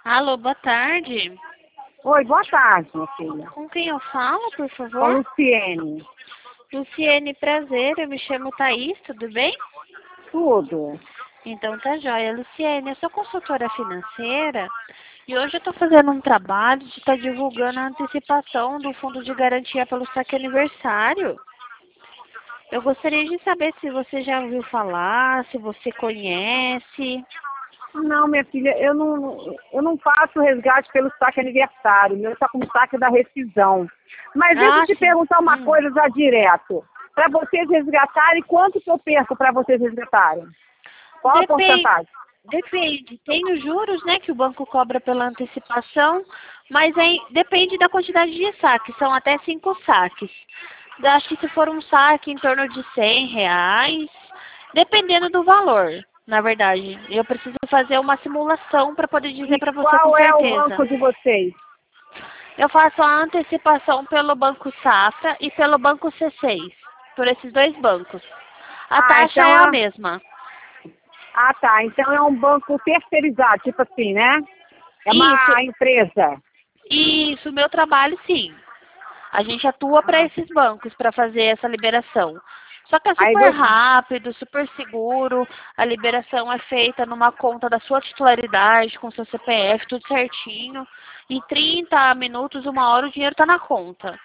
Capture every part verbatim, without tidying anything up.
Alô, boa tarde. Oi, boa tarde, minha filha. Com quem eu falo, por Com favor? Luciene. Luciene, prazer. Eu me chamo Thaís, tudo bem? Tudo. Então tá joia. Luciene, eu sou consultora financeira e hoje eu estou fazendo um trabalho de estar divulgando a antecipação do fundo de garantia pelo saque aniversário. Eu gostaria de saber se você já ouviu falar, se você conhece. Não, minha filha, eu não, eu não faço resgate pelo saque aniversário. Meu está com o saque da rescisão. Mas deixa Ah, eu te sim. perguntar uma Hum. coisa já direto. Para vocês resgatarem, quanto que eu perco para vocês resgatarem? Qual a Depende, porcentagem? depende. Tem os juros, né, que o banco cobra pela antecipação, mas aí depende da quantidade de saques. São até cinco saques. Eu acho que se for um saque em torno de cem reais, dependendo do valor, na verdade. Eu preciso fazer uma simulação para poder dizer E para você com qual é o certeza. banco de vocês? Eu faço a antecipação pelo Banco Safra e pelo Banco C seis, por esses dois bancos. A Ah, taxa então é a é... mesma. Ah, tá. Então é um banco terceirizado, tipo assim, né? É Isso, uma empresa. isso, meu trabalho sim. A gente atua para Ah. esses bancos para fazer essa liberação. Só que é Aí super você... rápido, super seguro. A liberação é feita numa conta da sua titularidade, com seu C P F, tudo certinho. Em trinta minutos, uma hora, o dinheiro está na conta.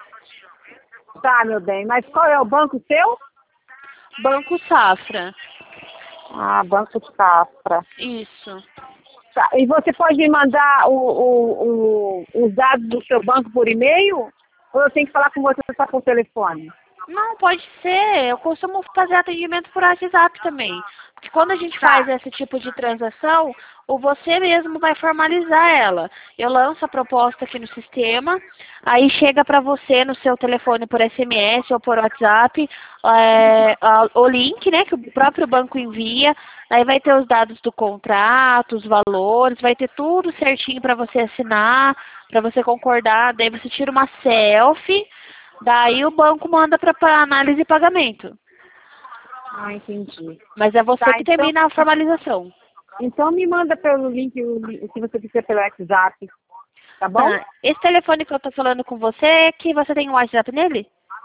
Tá, meu bem. Mas qual é o banco seu? Banco Safra. Ah, Banco Safra. Isso. Tá. E você pode me mandar o, o, o, os dados do seu banco por e-mail? Ou eu tenho que falar com você só por telefone? Não, pode ser. Eu costumo fazer atendimento por WhatsApp também. Porque quando a gente faz Tá. esse tipo de transação, o você mesmo vai formalizar ela. Eu lanço a proposta aqui no sistema, aí chega para você no seu telefone por S M S ou por WhatsApp, é, a- o link, né, que o próprio banco envia. Aí vai ter os dados do contrato, os valores, vai ter tudo certinho para você assinar, para você concordar. Daí você tira uma selfie. Daí o banco manda para análise e pagamento. Ah, entendi. Mas é você Tá, que então, termina a formalização. então me manda pelo link o, li- se você quiser pelo WhatsApp, tá bom? Tá. Esse telefone que eu tô falando com você, é que você tem um WhatsApp nele?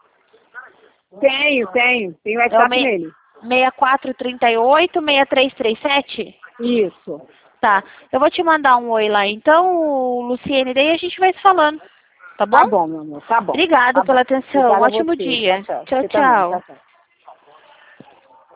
Tenho, tenho. Tem É o WhatsApp me- nele. seis quatro três oito, seis três três sete? Isso. Tá. Eu vou te mandar um oi lá então, Luciene, daí a gente vai se falando. Tá bom? Tá bom, meu amor. Tá bom. Obrigada Tá bom. pela atenção. Obrigada a Ótimo você. Tchau, dia. tchau. Tchau, Você também. Tchau, tchau. tchau.